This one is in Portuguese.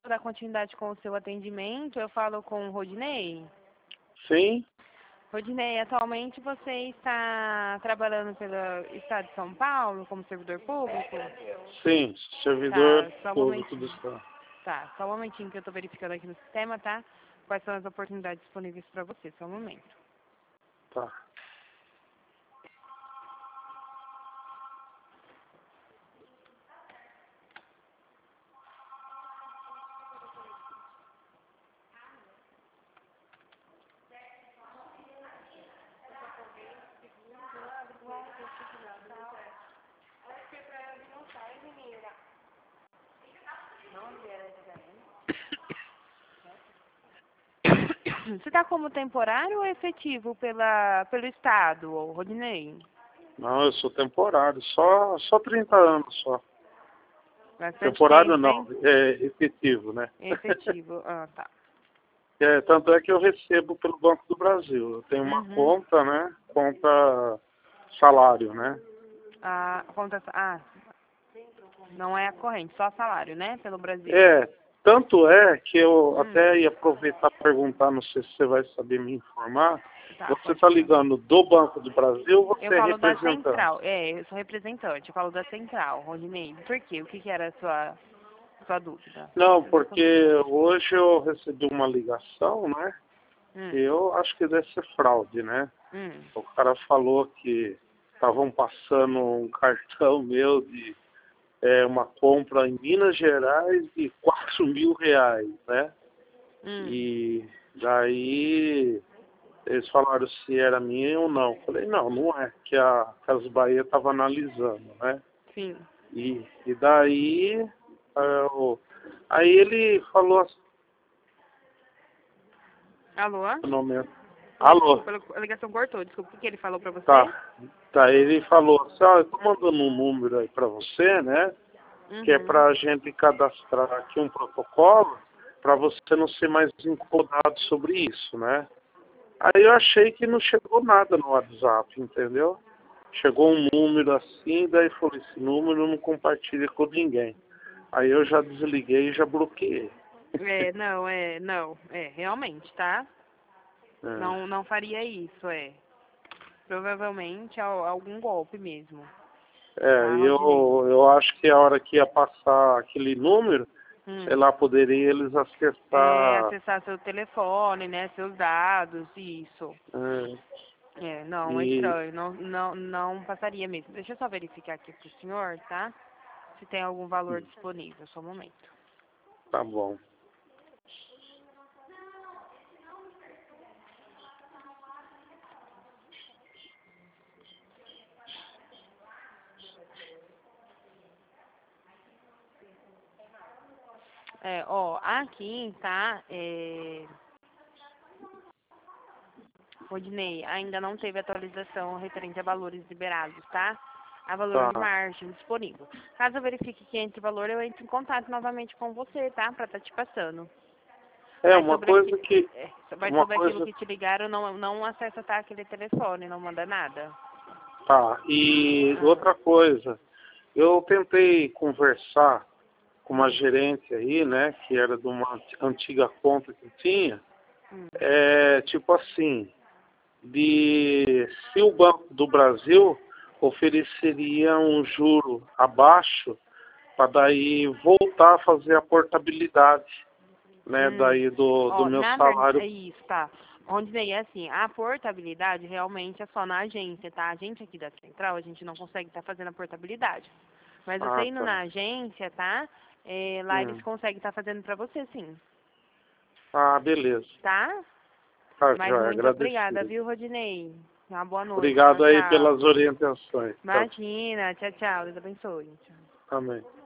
dar continuidade com o seu atendimento, eu falo com o Rodinei. Sim, Rodinei, atualmente você está trabalhando pelo Estado de São Paulo como servidor público? sim, servidor Tá, só um público do momentinho. Estado. Tá, só um momentinho que eu estou verificando aqui no sistema, tá? Quais são as oportunidades disponíveis para você, só um momento. Tá. Você está como temporário ou efetivo pelo Estado, Rodinei? Não, eu sou temporário, só 30 anos só. Bastante Temporário tempo, não, hein? é efetivo, né? Efetivo, ah, tá. Tanto é que eu recebo pelo Banco do Brasil. Eu tenho uma Uhum. conta, né? Conta salário, né? Não é a corrente, só salário, né? Pelo Brasil. Tanto é que eu Hum. até ia aproveitar para perguntar, não sei se você vai saber me informar. Tá, Você pode está falar. ligando do Banco do Brasil ou você Eu é falo da representante? central. Eu sou representante. Eu falo da central, Rodinei. Por quê? O que era a sua dúvida? Não, Eu vou porque saber. hoje eu recebi uma ligação, né? Hum. Eu acho que deve ser fraude, né? Hum. O cara falou que estavam passando um cartão meu de uma compra em Minas Gerais de R$ 4.000, né? Hum. E daí eles falaram se era minha ou não. Eu falei, não, não é, que a Casas Bahia estava analisando, né? Sim. E daí, aí ele falou assim, Alô? no meu, Oi, alô, desculpa, a ligação cortou. Desculpa, o que ele falou pra você? tá, ele falou assim, ó, eu tô mandando um número aí pra você, né? Que é Uhum. pra gente cadastrar aqui um protocolo para você não ser mais incomodado sobre isso, né? Aí eu achei que não chegou nada no WhatsApp, entendeu? Chegou um número assim, daí falou, esse número não compartilha com ninguém. Aí eu já desliguei e já bloqueei. Não, realmente, tá? É, Não faria isso, Provavelmente algum golpe mesmo, tá, Rodinei? eu acho que a hora que ia passar aquele número, sei lá, poderia eles acessar. Acessar seu telefone, né, seus dados, isso. Não, é E estranho, não passaria mesmo. Deixa eu só verificar aqui pro senhor, tá? Se tem algum valor disponível, só um momento. tá bom. Aqui, tá, Rodinei, ainda não teve atualização referente a valores liberados, tá? A valor de Tá. margem disponível. Caso eu verifique que entre valor, eu entro em contato novamente com você, tá? Pra estar te passando. Mas Uma sobre coisa que. Uma aquilo coisa. que te ligaram, não acessa, tá, aquele telefone, não manda nada. Tá. E Ah, outra coisa, eu tentei conversar com uma gerente aí, né, que era de uma antiga conta que eu tinha, hum, tipo assim, de se o Banco do Brasil ofereceria um juro abaixo para daí voltar a fazer a portabilidade, né, daí do meu na verdade, salário. é isso, tá? Onde é assim, a portabilidade realmente é só na agência, tá? A gente aqui da central, a gente não consegue estar fazendo a portabilidade. Mas você Ah, indo tá. na agência, tá? Lá eles conseguem estar fazendo pra você, sim, Ah, beleza. tá? Tá, Mas joia, muito obrigada, agradecido. viu, Rodinei? Uma boa noite. Tchau, Obrigado aí tchau. pelas orientações. Tchau, tchau. Imagina. Tchau, tchau. Deus abençoe. Tchau. Amém.